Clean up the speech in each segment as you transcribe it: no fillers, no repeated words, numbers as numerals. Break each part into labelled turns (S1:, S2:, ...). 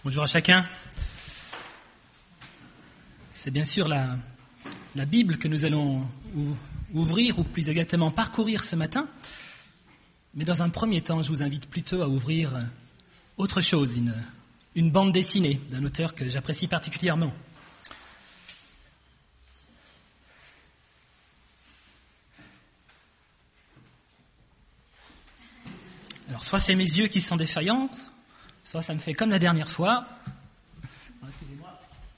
S1: Bonjour à chacun. C'est bien sûr la Bible que nous allons ouvrir, ou plus exactement parcourir ce matin. Mais dans un premier temps, je vous invite plutôt à ouvrir autre chose, une bande dessinée d'un auteur que j'apprécie particulièrement. Alors, soit c'est mes yeux qui sont défaillants, soit ça me fait comme la dernière fois. Excusez-moi.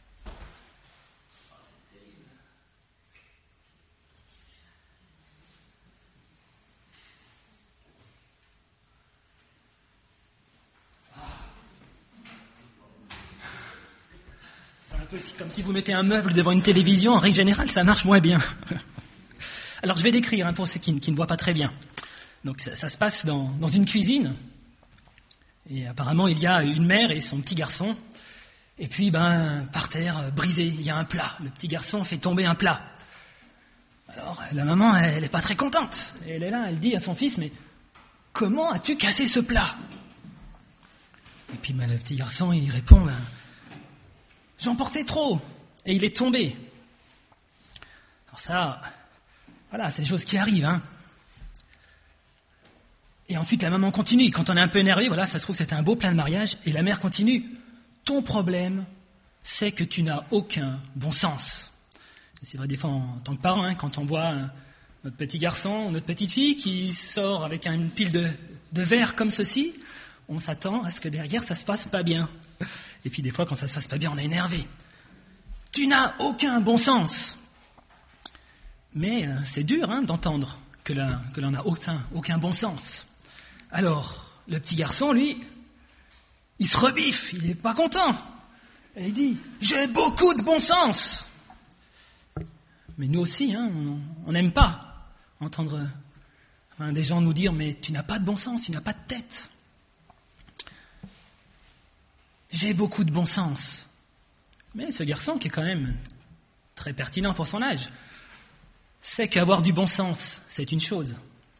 S1: C'est un peu comme si vous mettez un meuble devant une télévision. En règle générale, ça marche moins bien. Alors, je vais décrire pour ceux qui ne voient pas très bien. Donc, ça se passe dans une cuisine. Et apparemment, il y a une mère et son petit garçon. Et puis, par terre, brisé, il y a un plat. Le petit garçon fait tomber un plat. Alors, la maman, elle n'est pas très contente. Et elle est là, elle dit à son fils, mais comment as-tu cassé ce plat? Et puis, le petit garçon, il répond, j'en portais trop. Et il est tombé. Alors ça, voilà, c'est des choses qui arrivent, hein. Et ensuite, la maman continue. Quand on est un peu énervé, voilà, ça se trouve que c'était un beau plat de mariage. Et la mère continue. Ton problème, c'est que tu n'as aucun bon sens. Et c'est vrai, des fois, en tant que parent, quand on voit notre petit garçon, notre petite fille qui sort avec une pile de verre comme ceci, on s'attend à ce que derrière, ça se passe pas bien. Et puis, des fois, quand ça se passe pas bien, on est énervé. Tu n'as aucun bon sens. Mais c'est dur d'entendre que l'on n'a aucun bon sens. Alors, le petit garçon, lui, il se rebiffe, il n'est pas content. Et il dit, j'ai beaucoup de bon sens. Mais nous aussi, on n'aime pas entendre des gens nous dire, mais tu n'as pas de bon sens, tu n'as pas de tête. J'ai beaucoup de bon sens. Mais ce garçon, qui est quand même très pertinent pour son âge, sait qu'avoir du bon sens, c'est une chose.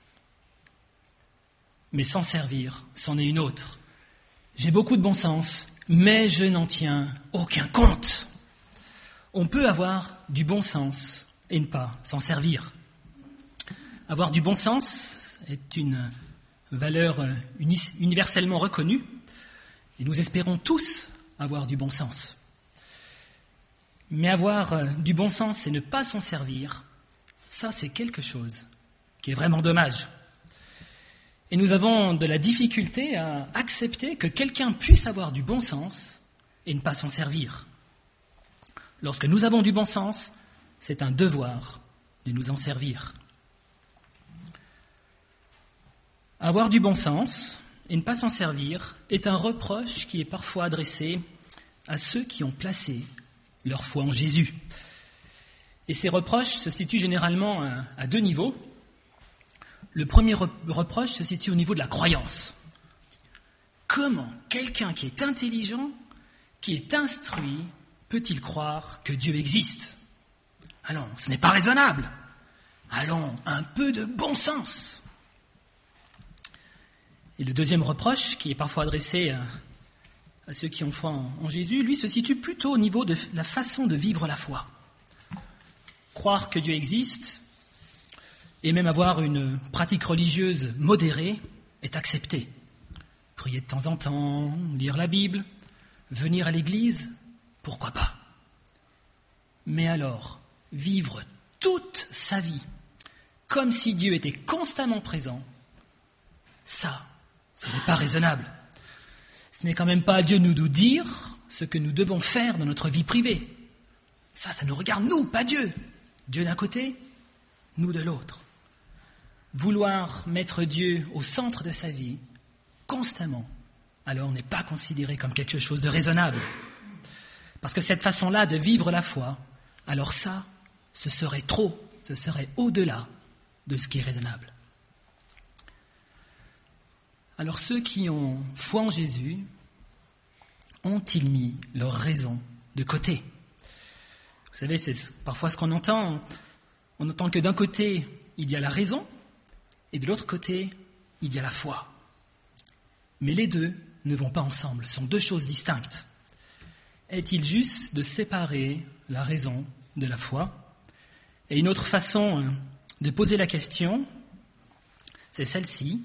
S1: Mais s'en servir, c'en est une autre. J'ai beaucoup de bon sens, mais je n'en tiens aucun compte. On peut avoir du bon sens et ne pas s'en servir. Avoir du bon sens est une valeur universellement reconnue, et nous espérons tous avoir du bon sens. Mais avoir du bon sens et ne pas s'en servir, ça c'est quelque chose qui est vraiment dommage. Et nous avons de la difficulté à accepter que quelqu'un puisse avoir du bon sens et ne pas s'en servir. Lorsque nous avons du bon sens, c'est un devoir de nous en servir. Avoir du bon sens et ne pas s'en servir est un reproche qui est parfois adressé à ceux qui ont placé leur foi en Jésus. Et ces reproches se situent généralement à deux niveaux. Le premier reproche se situe au niveau de la croyance. Comment quelqu'un qui est intelligent, qui est instruit, peut-il croire que Dieu existe? Allons, ce n'est pas raisonnable. Allons, un peu de bon sens. Et le deuxième reproche, qui est parfois adressé à ceux qui ont foi en Jésus, lui se situe plutôt au niveau de la façon de vivre la foi. Croire que Dieu existe et même avoir une pratique religieuse modérée est accepté. Prier de temps en temps, lire la Bible, venir à l'église, pourquoi pas? Mais alors, vivre toute sa vie comme si Dieu était constamment présent, ça, ce n'est pas raisonnable. Ce n'est quand même pas à Dieu de nous dire ce que nous devons faire dans notre vie privée. Ça nous regarde nous, pas Dieu. Dieu d'un côté, nous de l'autre. Vouloir mettre Dieu au centre de sa vie, constamment, alors n'est pas considéré comme quelque chose de raisonnable. Parce que cette façon-là de vivre la foi, alors ça, ce serait trop, ce serait au-delà de ce qui est raisonnable. Alors ceux qui ont foi en Jésus, ont-ils mis leur raison de côté? Vous savez, c'est parfois ce qu'on entend. On entend que d'un côté, il y a la raison, et de l'autre côté, il y a la foi. Mais les deux ne vont pas ensemble, ce sont deux choses distinctes. est-il juste de séparer la raison de la foi ? Et une autre façon de poser la question, c'est celle-ci.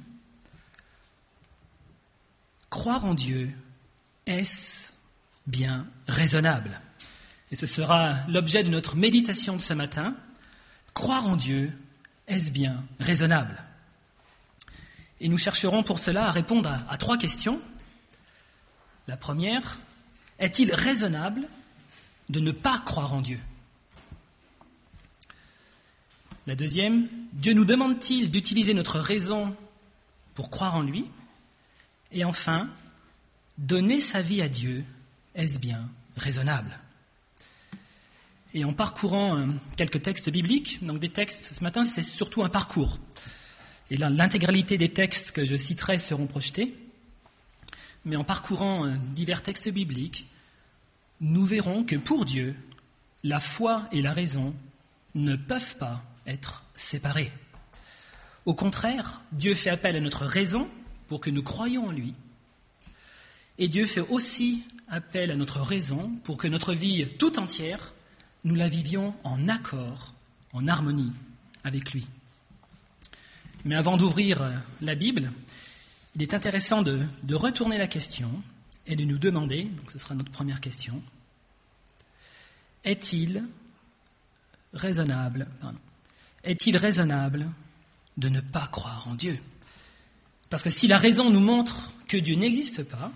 S1: Croire en Dieu, est-ce bien raisonnable ? Et ce sera l'objet de notre méditation de ce matin. Croire en Dieu, est-ce bien raisonnable ? Et nous chercherons pour cela à répondre à 3 questions. La première, est-il raisonnable de ne pas croire en Dieu ? La deuxième, Dieu nous demande-t-il d'utiliser notre raison pour croire en lui ? Et enfin, donner sa vie à Dieu, est-ce bien raisonnable ? Et en parcourant quelques textes bibliques, donc des textes, ce matin c'est surtout un parcours. Et là, l'intégralité des textes que je citerai seront projetés. Mais en parcourant divers textes bibliques, nous verrons que pour Dieu, la foi et la raison ne peuvent pas être séparées. Au contraire, Dieu fait appel à notre raison pour que nous croyions en lui. Et Dieu fait aussi appel à notre raison pour que notre vie tout entière, nous la vivions en accord, en harmonie avec lui. Mais avant d'ouvrir la Bible, il est intéressant de retourner la question et de nous demander, donc ce sera notre première question, est-il raisonnable de ne pas croire en Dieu ? Parce que si la raison nous montre que Dieu n'existe pas,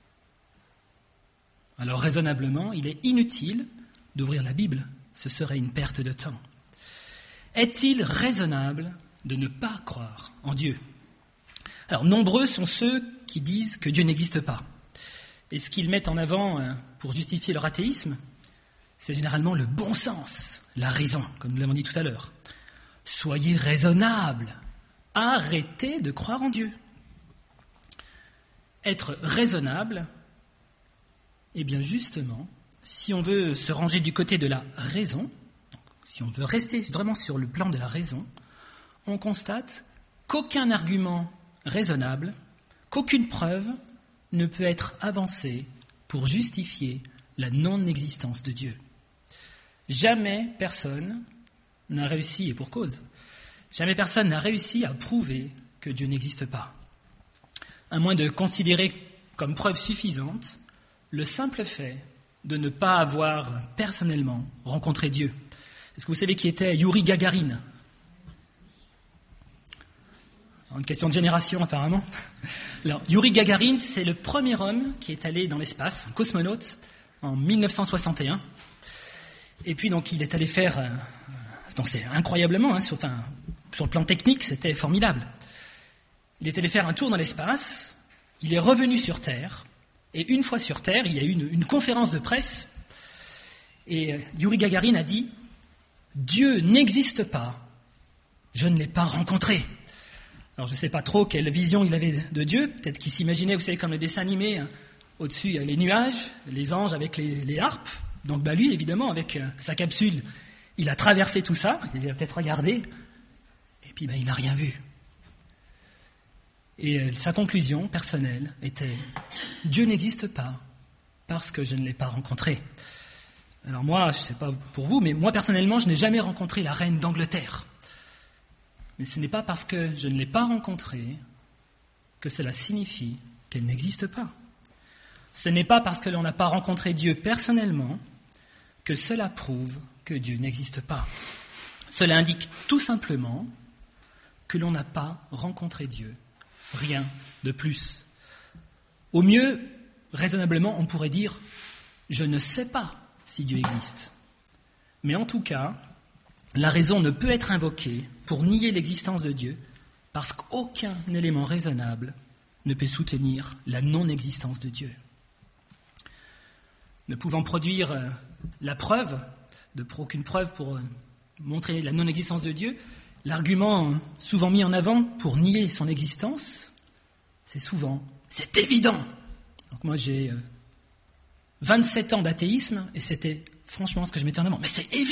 S1: alors raisonnablement, il est inutile d'ouvrir la Bible. Ce serait une perte de temps. Est-il raisonnable de ne pas croire en Dieu ? Alors, nombreux sont ceux qui disent que Dieu n'existe pas. Et ce qu'ils mettent en avant pour justifier leur athéisme, c'est généralement le bon sens, la raison, comme nous l'avons dit tout à l'heure. Soyez raisonnables, arrêtez de croire en Dieu. Être raisonnable, eh bien justement, si on veut se ranger du côté de la raison, si on veut rester vraiment sur le plan de la raison, on constate qu'aucun argument raisonnable, qu'aucune preuve ne peut être avancée pour justifier la non-existence de Dieu. Jamais personne n'a réussi, et pour cause, jamais personne n'a réussi à prouver que Dieu n'existe pas. À moins de considérer comme preuve suffisante le simple fait de ne pas avoir personnellement rencontré Dieu. Est-ce que vous savez qui était Yuri Gagarin ? Une question de génération apparemment. Alors, Yuri Gagarin, c'est le premier homme qui est allé dans l'espace, un cosmonaute, en 1961. Et puis donc il est allé faire, donc c'est incroyablement, sur le plan technique, c'était formidable. Il est allé faire un tour dans l'espace, il est revenu sur Terre, et une fois sur Terre, il y a eu une conférence de presse, et Yuri Gagarin a dit « Dieu n'existe pas, je ne l'ai pas rencontré ». Alors je ne sais pas trop quelle vision il avait de Dieu, peut-être qu'il s'imaginait, vous savez, comme le dessin animé, au-dessus il y a les nuages, les anges avec les harpes, donc lui évidemment avec sa capsule, il a traversé tout ça, il a peut-être regardé, et puis il n'a rien vu. Et sa conclusion personnelle était « Dieu n'existe pas parce que je ne l'ai pas rencontré ». Alors moi, je ne sais pas pour vous, mais moi personnellement, je n'ai jamais rencontré la reine d'Angleterre. Mais ce n'est pas parce que je ne l'ai pas rencontrée que cela signifie qu'elle n'existe pas. Ce n'est pas parce que l'on n'a pas rencontré Dieu personnellement que cela prouve que Dieu n'existe pas. Cela indique tout simplement que l'on n'a pas rencontré Dieu. Rien de plus. Au mieux, raisonnablement, on pourrait dire « je ne sais pas si Dieu existe ». Mais en tout cas, la raison ne peut être invoquée pour nier l'existence de Dieu parce qu'aucun élément raisonnable ne peut soutenir la non-existence de Dieu. Ne pouvant produire la preuve, aucune preuve pour montrer la non-existence de Dieu, l'argument souvent mis en avant pour nier son existence, c'est souvent « c'est évident ». Donc moi j'ai 27 ans d'athéisme et c'était franchement ce que je mettais en avant. Mais c'est évident !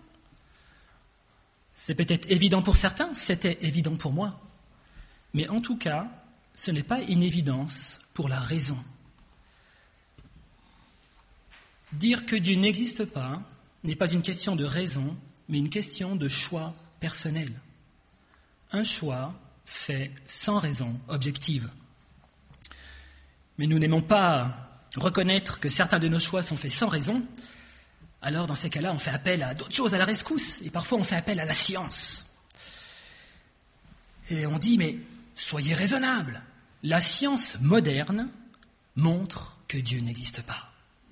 S1: C'est peut-être évident pour certains, c'était évident pour moi. Mais en tout cas, ce n'est pas une évidence pour la raison. Dire que Dieu n'existe pas n'est pas une question de raison, mais une question de choix personnel. Un choix fait sans raison objective. Mais nous n'aimons pas reconnaître que certains de nos choix sont faits sans raison. Alors, dans ces cas-là, on fait appel à d'autres choses, à la rescousse, et parfois on fait appel à la science. Et on dit, mais soyez raisonnables. La science moderne montre que Dieu n'existe pas.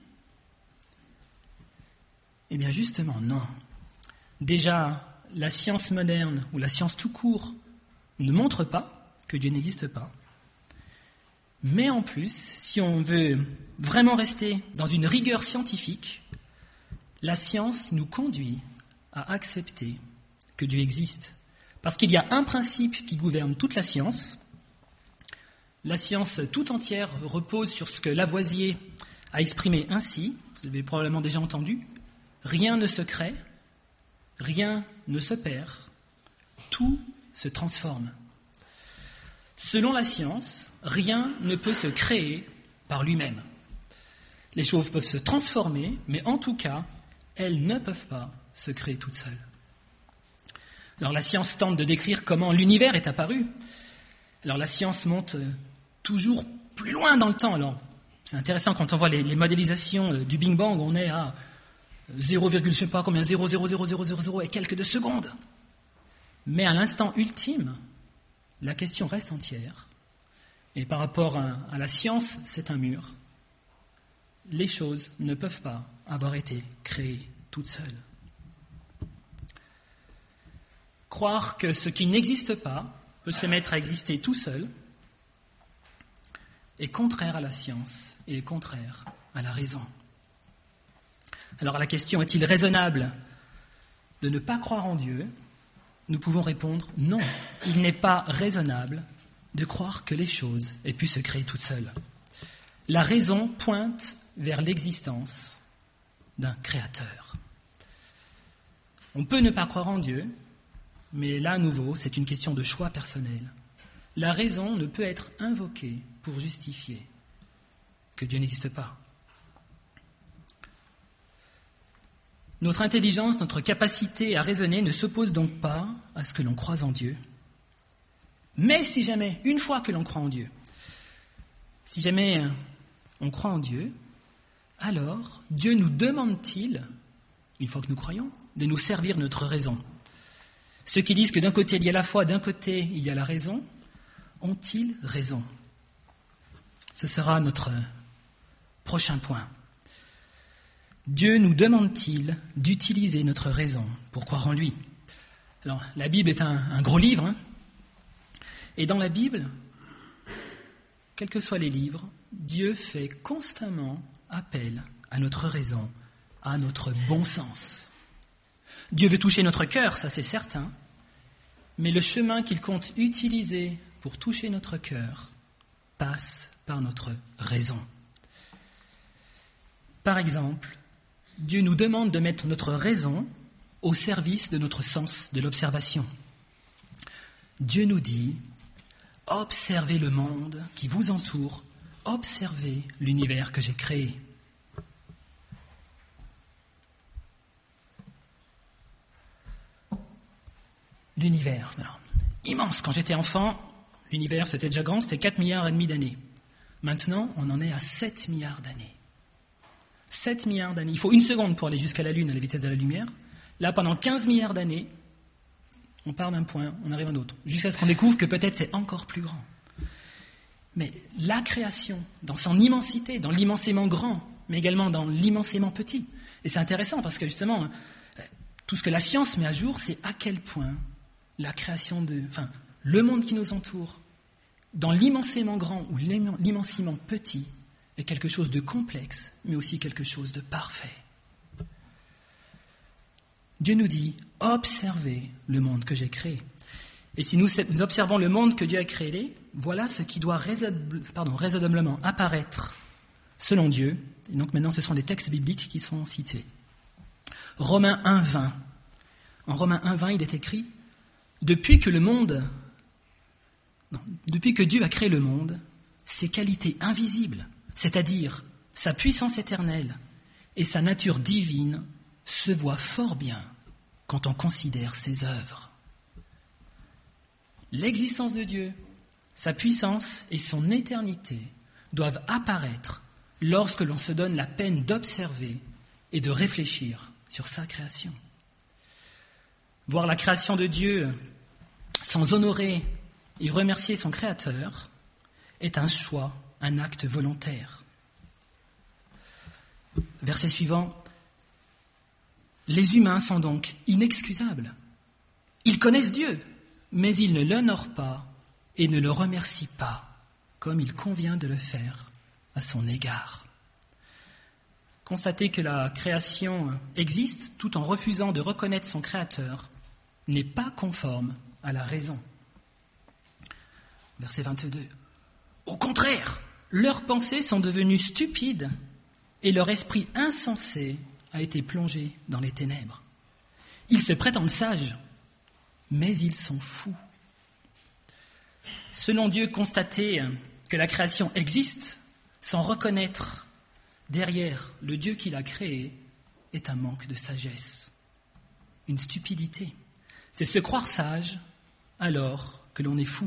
S1: Eh bien, justement, non. Déjà, la science moderne, ou la science tout court, ne montre pas que Dieu n'existe pas. Mais en plus, si on veut vraiment rester dans une rigueur scientifique, la science nous conduit à accepter que Dieu existe. Parce qu'il y a un principe qui gouverne toute la science. La science tout entière repose sur ce que Lavoisier a exprimé ainsi, vous l'avez probablement déjà entendu, rien ne se crée, rien ne se perd, tout se transforme. Selon la science, rien ne peut se créer par lui-même. Les choses peuvent se transformer, mais en tout cas, elles ne peuvent pas se créer toutes seules. Alors la science tente de décrire comment l'univers est apparu. Alors la science monte toujours plus loin dans le temps. Alors c'est intéressant quand on voit les modélisations du Big Bang, on est à 0, je sais pas combien, 0,00000 et quelques de secondes. Mais à l'instant ultime, la question reste entière. Et par rapport à la science, c'est un mur. Les choses ne peuvent pas avoir été créées toutes seules. Croire que ce qui n'existe pas peut se mettre à exister tout seul est contraire à la science et est contraire à la raison. Alors à la question, est-il raisonnable de ne pas croire en Dieu ? Nous pouvons répondre non, il n'est pas raisonnable de croire que les choses aient pu se créer toutes seules. La raison pointe vers l'existence d'un créateur. On peut ne pas croire en Dieu, mais là à nouveau, c'est une question de choix personnel. La raison ne peut être invoquée pour justifier que Dieu n'existe pas. Notre intelligence, notre capacité à raisonner ne s'oppose donc pas à ce que l'on croise en Dieu. Mais si jamais, une fois que l'on croit en Dieu, si jamais on croit en Dieu, alors Dieu nous demande-t-il, une fois que nous croyons, de nous servir notre raison ? Ceux qui disent que d'un côté il y a la foi, d'un côté il y a la raison, ont-ils raison ? Ce sera notre prochain point. Dieu nous demande-t-il d'utiliser notre raison pour croire en lui ? Alors, la Bible est un gros livre, hein, et dans la Bible, quels que soient les livres, Dieu fait constamment appel à notre raison, à notre bon sens. Dieu veut toucher notre cœur, ça c'est certain, mais le chemin qu'il compte utiliser pour toucher notre cœur passe par notre raison. Par exemple, Dieu nous demande de mettre notre raison au service de notre sens de l'observation. Dieu nous dit « Observez le monde qui vous entoure, observez l'univers que j'ai créé. » L'univers, alors, immense. Quand j'étais enfant, l'univers c'était déjà grand, c'était 4,5 milliards d'années. Maintenant, on en est à 7 milliards d'années. 7 milliards d'années. Il faut 1 seconde pour aller jusqu'à la Lune à la vitesse de la lumière. Là, pendant 15 milliards d'années, on part d'un point, on arrive à un autre, jusqu'à ce qu'on découvre que peut-être c'est encore plus grand. Mais la création, dans son immensité, dans l'immensément grand, mais également dans l'immensément petit. Et c'est intéressant parce que justement, tout ce que la science met à jour, c'est à quel point la création le monde qui nous entoure, dans l'immensément grand ou l'immensément petit, est quelque chose de complexe, mais aussi quelque chose de parfait. Dieu nous dit, observez le monde que j'ai créé. Et si nous observons le monde que Dieu a créé, voilà ce qui doit raisonnablement apparaître selon Dieu. Et donc maintenant, ce sont les textes bibliques qui sont cités. Romains 1,20. En Romains 1,20, il est écrit « Depuis que Dieu a créé le monde, ses qualités invisibles, c'est-à-dire sa puissance éternelle et sa nature divine se voient fort bien quand on considère ses œuvres. L'existence de Dieu, sa puissance et son éternité doivent apparaître lorsque l'on se donne la peine d'observer et de réfléchir sur sa création. Voir la création de Dieu sans honorer et remercier son Créateur est un choix, un acte volontaire. Verset suivant. Les humains sont donc inexcusables. Ils connaissent Dieu, mais ils ne l'honorent pas et ne le remercient pas comme il convient de le faire à son égard. Constater que la création existe tout en refusant de reconnaître son Créateur n'est pas conforme à la raison. Verset 22. Au contraire, leurs pensées sont devenues stupides et leur esprit insensé a été plongé dans les ténèbres. Ils se prétendent sages, mais ils sont fous. Selon Dieu, constater que la création existe sans reconnaître derrière le Dieu qui l'a créé est un manque de sagesse, une stupidité. C'est se croire sage alors que l'on est fou.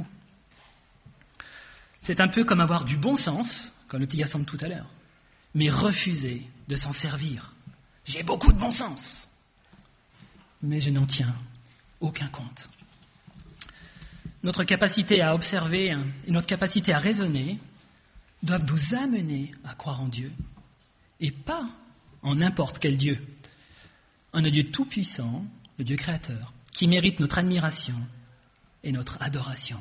S1: C'est un peu comme avoir du bon sens, comme le petit garçon de tout à l'heure, mais refuser de s'en servir. J'ai beaucoup de bon sens, mais je n'en tiens aucun compte. Notre capacité à observer et notre capacité à raisonner doivent nous amener à croire en Dieu, et pas en n'importe quel Dieu. En un Dieu tout-puissant, le Dieu créateur, qui mérite notre admiration et notre adoration.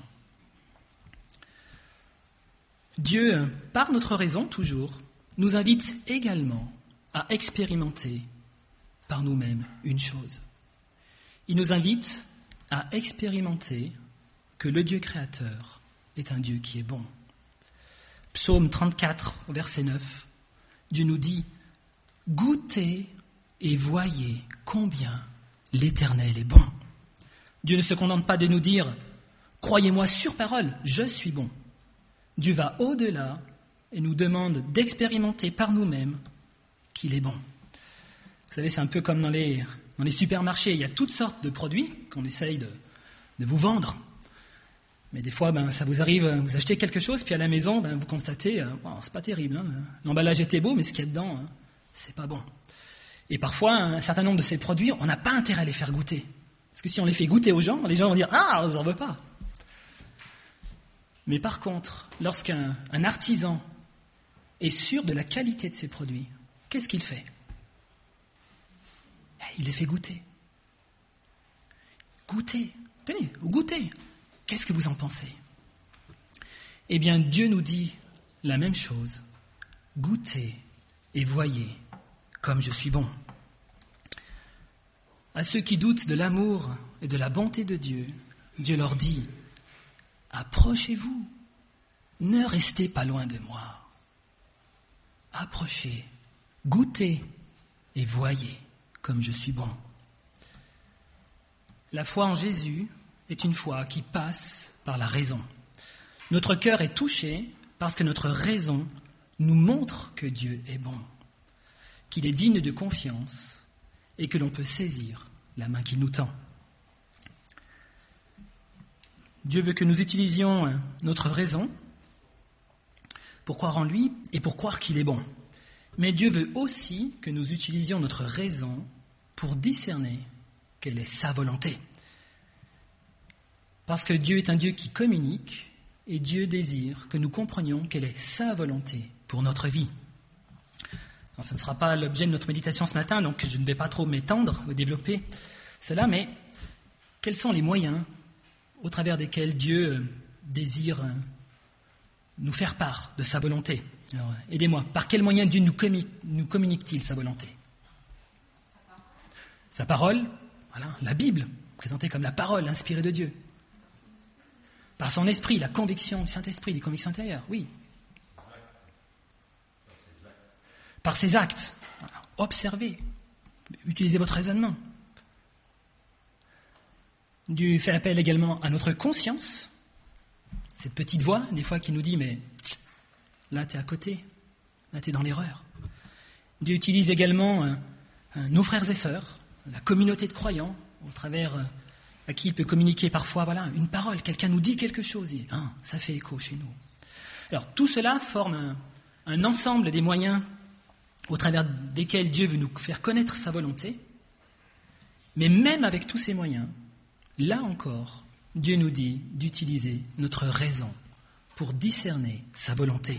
S1: Dieu, par notre raison toujours, nous invite également à expérimenter par nous-mêmes une chose. Il nous invite à expérimenter que le Dieu créateur est un Dieu qui est bon. Psaume 34, verset 9, Dieu nous dit « Goûtez et voyez combien l'Éternel est bon ». Dieu ne se contente pas de nous dire « Croyez-moi sur parole, je suis bon ». Dieu va au-delà et nous demande d'expérimenter par nous-mêmes qu'il est bon. Vous savez, c'est un peu comme dans les supermarchés, il y a toutes sortes de produits qu'on essaye de vous vendre. Mais des fois, ça vous arrive, vous achetez quelque chose, puis à la maison, vous constatez, c'est pas terrible. L'emballage était beau, mais ce qu'il y a dedans, c'est pas bon. Et parfois, un certain nombre de ces produits, on n'a pas intérêt à les faire goûter. Parce que si on les fait goûter aux gens vont dire « Ah, j'en veux pas ». Mais par contre, lorsqu'un artisan est sûr de la qualité de ses produits, qu'est-ce qu'il fait ? Il les fait goûter. Goûter. Tenez, goûtez. Qu'est-ce que vous en pensez ? Eh bien, Dieu nous dit la même chose. Goûtez et voyez comme je suis bon. À ceux qui doutent de l'amour et de la bonté de Dieu, Dieu leur dit « Approchez-vous, ne restez pas loin de moi. Approchez, goûtez et voyez comme je suis bon. » La foi en Jésus est une foi qui passe par la raison. Notre cœur est touché parce que notre raison nous montre que Dieu est bon, qu'il est digne de confiance et que l'on peut saisir la main qu'il nous tend. Dieu veut que nous utilisions notre raison pour croire en lui et pour croire qu'il est bon. Mais Dieu veut aussi que nous utilisions notre raison pour discerner quelle est sa volonté. Parce que Dieu est un Dieu qui communique et Dieu désire que nous comprenions quelle est sa volonté pour notre vie. Alors, ce ne sera pas l'objet de notre méditation ce matin, donc je ne vais pas trop m'étendre ou développer cela, mais quels sont les moyens au travers desquels Dieu désire nous faire part de sa volonté ? Alors, aidez-moi. Par quels moyens Dieu nous communique-t-il sa volonté ? Sa parole, voilà, la Bible, présentée comme la parole inspirée de Dieu. Par son esprit, la conviction du Saint-Esprit, les convictions intérieures, oui. Par ses actes, voilà, observez, utilisez votre raisonnement. Dieu fait appel également à notre conscience, cette petite voix, des fois, qui nous dit « mais là, tu es à côté, là, tu es dans l'erreur ». Dieu utilise également nos frères et sœurs, la communauté de croyants, au travers à qui il peut communiquer parfois une parole. Quelqu'un nous dit quelque chose et ça fait écho chez nous. Alors tout cela forme un ensemble des moyens au travers desquels Dieu veut nous faire connaître sa volonté. Mais même avec tous ces moyens, là encore, Dieu nous dit d'utiliser notre raison pour discerner sa volonté.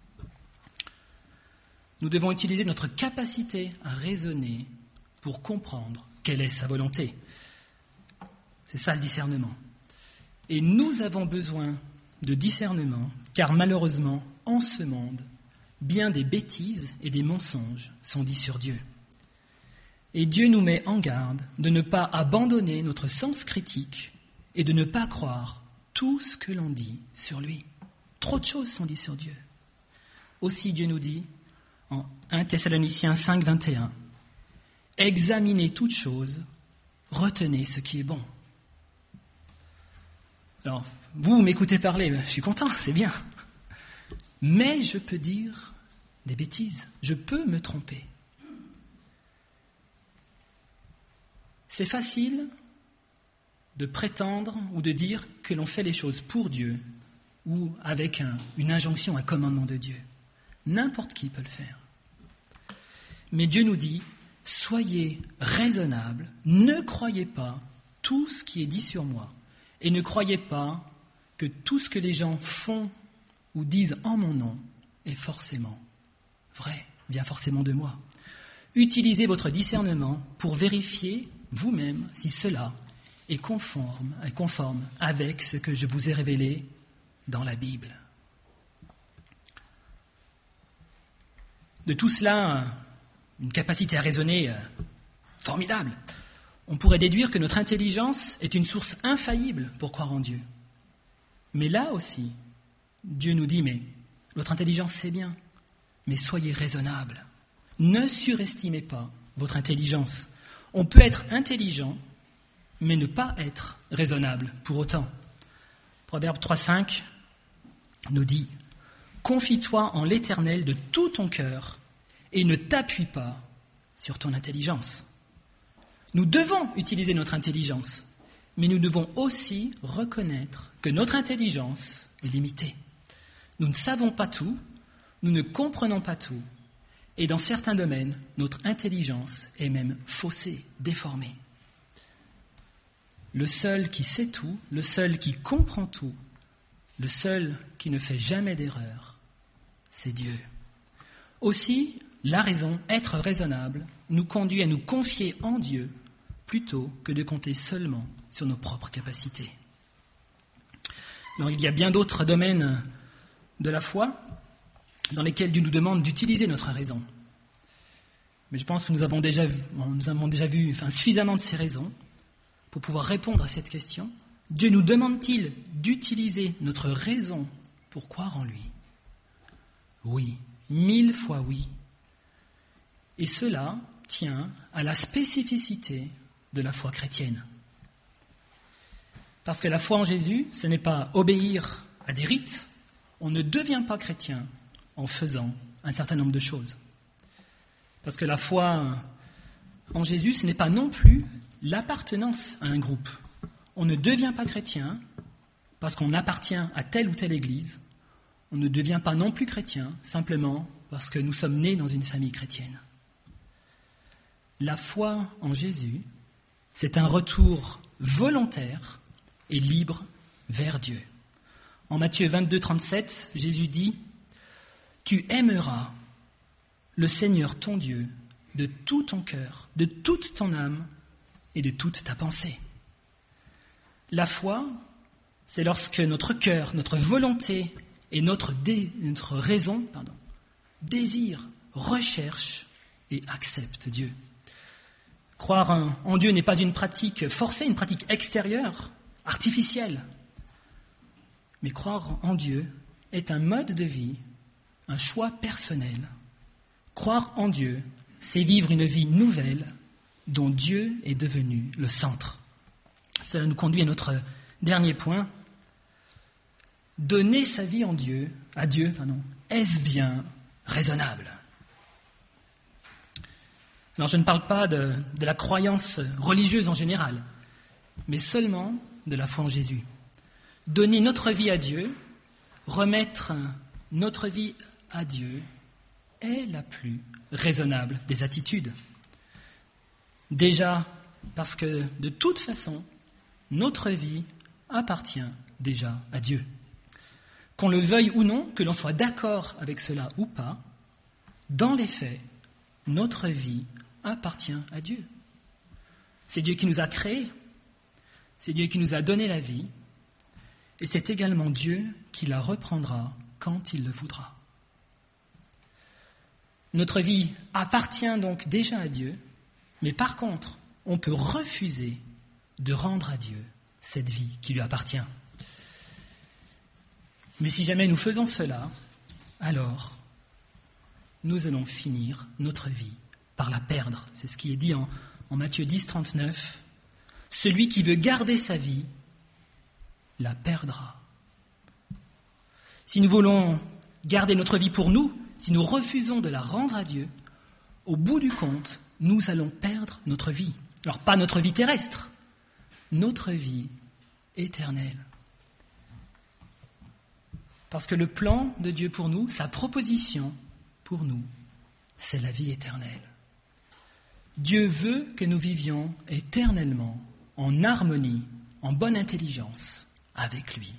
S1: Nous devons utiliser notre capacité à raisonner pour comprendre quelle est sa volonté. C'est ça le discernement. Et nous avons besoin de discernement, car malheureusement, en ce monde, bien des bêtises et des mensonges sont dits sur Dieu. Et Dieu nous met en garde de ne pas abandonner notre sens critique et de ne pas croire tout ce que l'on dit sur lui. Trop de choses sont dites sur Dieu. Aussi Dieu nous dit, en 1 Thessaloniciens 5, 21, « Examinez toutes choses, retenez ce qui est bon. » Alors, vous m'écoutez parler, je suis content, c'est bien. Mais je peux dire des bêtises, je peux me tromper. C'est facile de prétendre ou de dire que l'on fait les choses pour Dieu ou avec une injonction, un commandement de Dieu. N'importe qui peut le faire. Mais Dieu nous dit, soyez raisonnables, ne croyez pas tout ce qui est dit sur moi et ne croyez pas que tout ce que les gens font ou disent en mon nom est forcément vrai, vient forcément de moi. Utilisez votre discernement pour vérifier vous-même si cela est conforme avec ce que je vous ai révélé dans la Bible. De tout cela, une capacité à raisonner formidable. On pourrait déduire que notre intelligence est une source infaillible pour croire en Dieu. Mais là aussi, Dieu nous dit, mais votre intelligence c'est bien, mais soyez raisonnable. Ne surestimez pas votre intelligence. On peut être intelligent, mais ne pas être raisonnable pour autant. Proverbe 3,5 nous dit « Confie-toi en l'Éternel de tout ton cœur et ne t'appuie pas sur ton intelligence. » Nous devons utiliser notre intelligence, mais nous devons aussi reconnaître que notre intelligence est limitée. Nous ne savons pas tout, nous ne comprenons pas tout, et dans certains domaines, notre intelligence est même faussée, déformée. Le seul qui sait tout, le seul qui comprend tout, le seul qui ne fait jamais d'erreur, c'est Dieu. Aussi, la raison, être raisonnable, nous conduit à nous confier en Dieu plutôt que de compter seulement sur nos propres capacités. Alors, il y a bien d'autres domaines de la foi dans lesquels Dieu nous demande d'utiliser notre raison. Mais je pense que nous avons déjà vu suffisamment de ces raisons pour pouvoir répondre à cette question. Dieu nous demande-t-il d'utiliser notre raison pour croire en lui ? Oui, 1000 fois oui. Et cela tient à la spécificité de la foi chrétienne. Parce que la foi en Jésus, ce n'est pas obéir à des rites. On ne devient pas chrétien en faisant un certain nombre de choses. Parce que la foi en Jésus, ce n'est pas non plus l'appartenance à un groupe. On ne devient pas chrétien parce qu'on appartient à telle ou telle église. On ne devient pas non plus chrétien simplement parce que nous sommes nés dans une famille chrétienne. La foi en Jésus, c'est un retour volontaire et libre vers Dieu. En Matthieu 22, 37, Jésus dit « Tu aimeras le Seigneur ton Dieu de tout ton cœur, de toute ton âme et de toute ta pensée. » La foi, c'est lorsque notre cœur, notre volonté et notre raison désirent, recherchent et acceptent Dieu. Croire en Dieu n'est pas une pratique forcée, une pratique extérieure, artificielle. Mais croire en Dieu est un mode de vie, un choix personnel. Croire en Dieu, c'est vivre une vie nouvelle dont Dieu est devenu le centre. Cela nous conduit à notre dernier point. Donner sa vie à Dieu, est-ce bien raisonnable ? Alors je ne parle pas de la croyance religieuse en général, mais seulement de la foi en Jésus. Donner notre vie à Dieu, remettre notre vie à Dieu est la plus raisonnable des attitudes. Déjà parce que de toute façon, notre vie appartient déjà à Dieu. Qu'on le veuille ou non, que l'on soit d'accord avec cela ou pas, dans les faits, notre vie appartient à Dieu. C'est Dieu qui nous a créés, c'est Dieu qui nous a donné la vie, et c'est également Dieu qui la reprendra quand il le voudra. Notre vie appartient donc déjà à Dieu, mais par contre, on peut refuser de rendre à Dieu cette vie qui lui appartient. Mais si jamais nous faisons cela, alors nous allons finir notre vie par la perdre. C'est ce qui est dit en Matthieu 10, 39. Celui qui veut garder sa vie la perdra. Si nous voulons garder notre vie pour nous, si nous refusons de la rendre à Dieu, au bout du compte, nous allons perdre notre vie. Alors pas notre vie terrestre, notre vie éternelle. Parce que le plan de Dieu pour nous, sa proposition pour nous, c'est la vie éternelle. Dieu veut que nous vivions éternellement en harmonie, en bonne intelligence avec lui.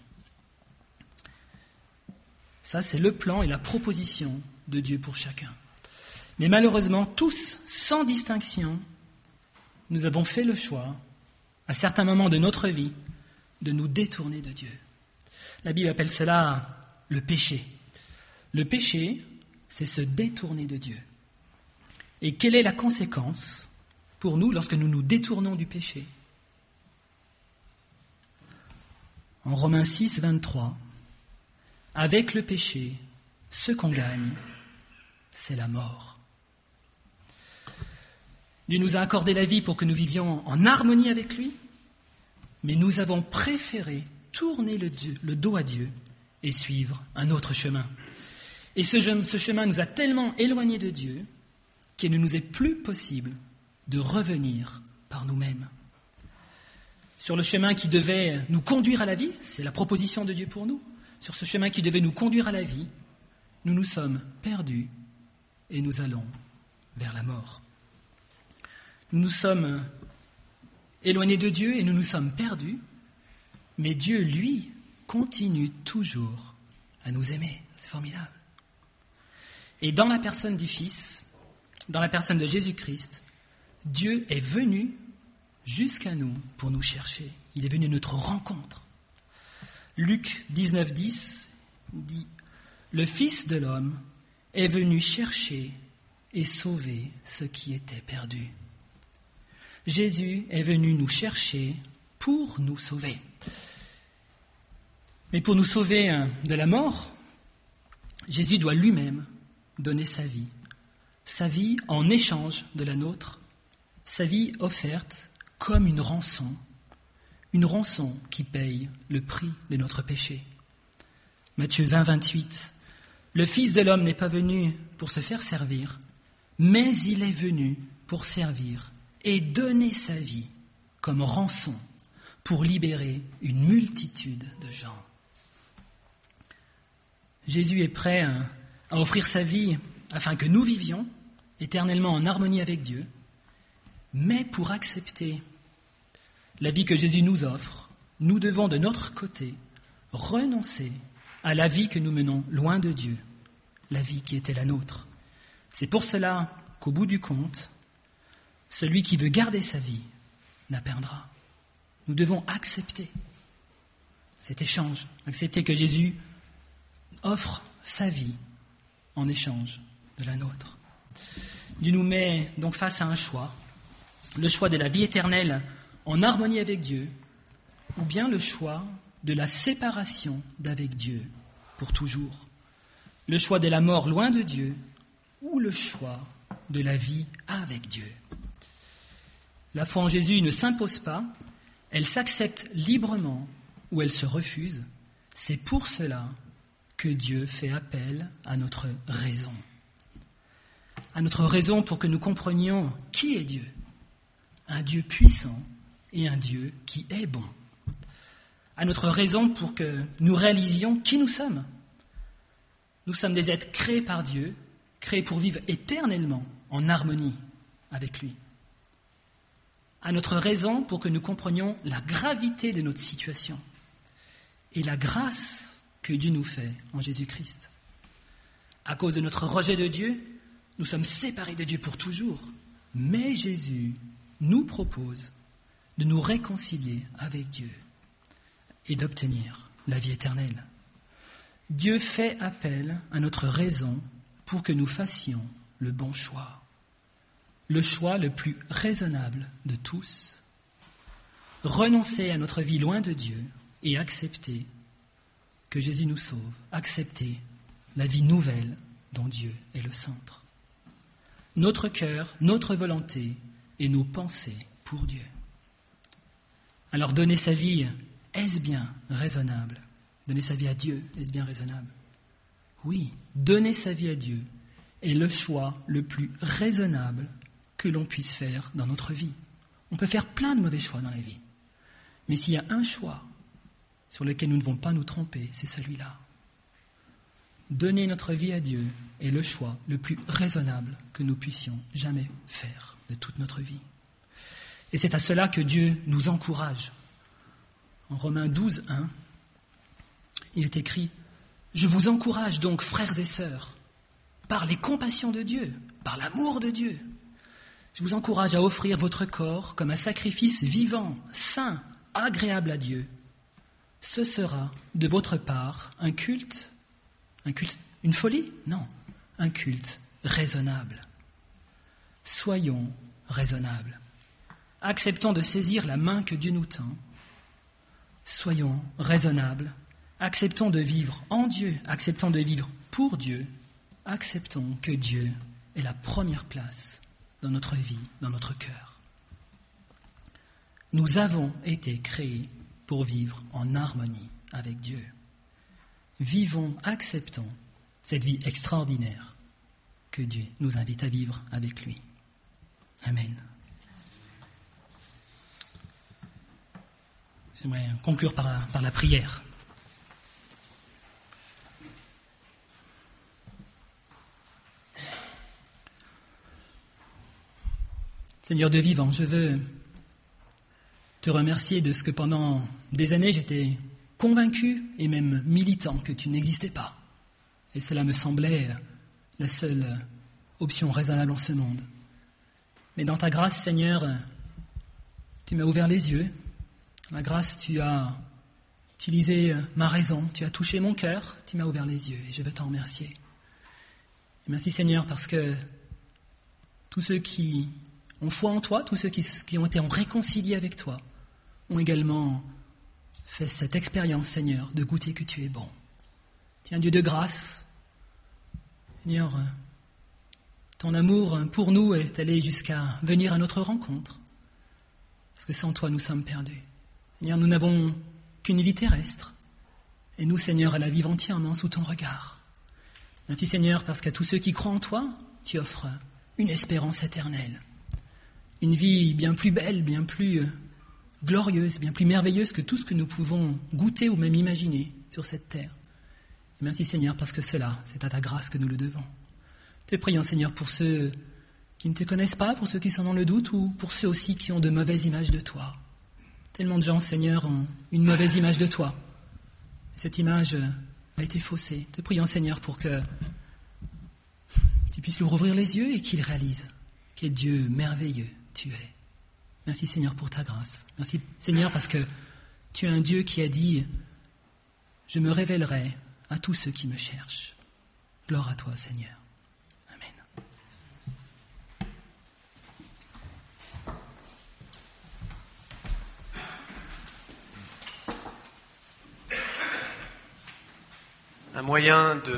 S1: Ça, c'est le plan et la proposition de Dieu pour chacun. Mais malheureusement, tous, sans distinction, nous avons fait le choix, à certains moments de notre vie, de nous détourner de Dieu. La Bible appelle cela le péché. Le péché, c'est se détourner de Dieu. Et quelle est la conséquence pour nous lorsque nous nous détournons du péché ? En Romains 6, 23, avec le péché, ce qu'on gagne, c'est la mort. Dieu nous a accordé la vie pour que nous vivions en harmonie avec lui, mais nous avons préféré tourner le dos à Dieu et suivre un autre chemin. Et ce chemin nous a tellement éloignés de Dieu qu'il ne nous est plus possible de revenir par nous-mêmes. Sur le chemin qui devait nous conduire à la vie, c'est la proposition de Dieu pour nous, sur ce chemin qui devait nous conduire à la vie, nous nous sommes perdus et nous allons vers la mort. Nous nous sommes éloignés de Dieu et nous nous sommes perdus, mais Dieu, lui, continue toujours à nous aimer. C'est formidable. Et dans la personne du Fils, dans la personne de Jésus-Christ, Dieu est venu jusqu'à nous pour nous chercher. Il est venu à notre rencontre. Luc 19, 10 dit « Le Fils de l'homme est venu chercher et sauver ce qui était perdu. » Jésus est venu nous chercher pour nous sauver. Mais pour nous sauver de la mort, Jésus doit lui-même donner sa vie en échange de la nôtre, sa vie offerte comme une rançon qui paye le prix de notre péché. Matthieu 20, 28, le Fils de l'homme n'est pas venu pour se faire servir, mais il est venu pour servir et donner sa vie comme rançon pour libérer une multitude de gens. Jésus est prêt à offrir sa vie afin que nous vivions éternellement en harmonie avec Dieu, mais pour accepter la vie que Jésus nous offre, nous devons de notre côté renoncer à la vie que nous menons loin de Dieu, la vie qui était la nôtre. C'est pour cela qu'au bout du compte, celui qui veut garder sa vie la perdra. Nous devons accepter cet échange, accepter que Jésus offre sa vie en échange de la nôtre. Dieu nous met donc face à un choix, le choix de la vie éternelle en harmonie avec Dieu, ou bien le choix de la séparation d'avec Dieu pour toujours, le choix de la mort loin de Dieu, ou le choix de la vie avec Dieu. La foi en Jésus ne s'impose pas, elle s'accepte librement ou elle se refuse. C'est pour cela que Dieu fait appel à notre raison. à notre raison pour que nous comprenions qui est Dieu, un Dieu puissant et un Dieu qui est bon, à notre raison pour que nous réalisions qui nous sommes. Nous sommes des êtres créés par Dieu, créés pour vivre éternellement en harmonie avec lui. À notre raison pour que nous comprenions la gravité de notre situation et la grâce que Dieu nous fait en Jésus-Christ. À cause de notre rejet de Dieu, nous sommes séparés de Dieu pour toujours. Mais Jésus nous propose de nous réconcilier avec Dieu et d'obtenir la vie éternelle. Dieu fait appel à notre raison pour que nous fassions le bon choix. Le choix le plus raisonnable de tous. Renoncer à notre vie loin de Dieu et accepter que Jésus nous sauve. Accepter la vie nouvelle dont Dieu est le centre. Notre cœur, notre volonté et nos pensées pour Dieu. Alors donner sa vie, est-ce bien raisonnable ? Donner sa vie à Dieu, est-ce bien raisonnable ? Oui, donner sa vie à Dieu est le choix le plus raisonnable que l'on puisse faire dans notre vie. On peut faire plein de mauvais choix dans la vie. Mais s'il y a un choix sur lequel nous ne devons pas nous tromper, c'est celui-là. Donner notre vie à Dieu est le choix le plus raisonnable que nous puissions jamais faire de toute notre vie. Et c'est à cela que Dieu nous encourage. En Romains 12, 1, il est écrit « Je vous encourage donc, frères et sœurs, par les compassions de Dieu, par l'amour de Dieu. Je vous encourage à offrir votre corps comme un sacrifice vivant, saint, agréable à Dieu. Ce sera de votre part un culte, une folie ? Non, un culte raisonnable. Soyons raisonnables. Acceptons de saisir la main que Dieu nous tend. Soyons raisonnables. Acceptons de vivre en Dieu. Acceptons de vivre pour Dieu. Acceptons que Dieu est la première place dans notre vie, dans notre cœur. Nous avons été créés pour vivre en harmonie avec Dieu. Vivons, acceptons cette vie extraordinaire que Dieu nous invite à vivre avec lui. Amen. J'aimerais conclure par la prière. Seigneur de vivant, je veux te remercier de ce que pendant des années j'étais convaincu et même militant que tu n'existais pas. Et cela me semblait la seule option raisonnable en ce monde. Mais dans ta grâce, Seigneur, tu m'as ouvert les yeux. Dans la grâce, tu as utilisé ma raison, tu as touché mon cœur, tu m'as ouvert les yeux et je veux t'en remercier. Et merci Seigneur parce que tous ceux qui ont foi en toi, tous ceux qui ont été réconciliés avec toi, ont également fait cette expérience, Seigneur, de goûter que tu es bon. Tu es un Dieu de grâce. Seigneur, ton amour pour nous est allé jusqu'à venir à notre rencontre. Parce que sans toi, nous sommes perdus. Seigneur, nous n'avons qu'une vie terrestre. Et nous, Seigneur, à la vivre entièrement sous ton regard. Merci, Seigneur, parce qu'à tous ceux qui croient en toi, tu offres une espérance éternelle. Une vie bien plus belle, bien plus glorieuse, bien plus merveilleuse que tout ce que nous pouvons goûter ou même imaginer sur cette terre. Et merci Seigneur parce que cela, c'est à ta grâce que nous le devons. Te prions Seigneur pour ceux qui ne te connaissent pas, pour ceux qui sont dans le doute ou pour ceux aussi qui ont de mauvaises images de toi. Tellement de gens Seigneur ont une mauvaise image de toi. Et cette image a été faussée. Te prions Seigneur pour que tu puisses leur ouvrir les yeux et qu'ils réalisent quel Dieu merveilleux tu es. Merci Seigneur pour ta grâce. Merci Seigneur parce que tu es un Dieu qui a dit « Je me révélerai à tous ceux qui me cherchent ». Gloire à toi Seigneur. Amen.
S2: Un moyen de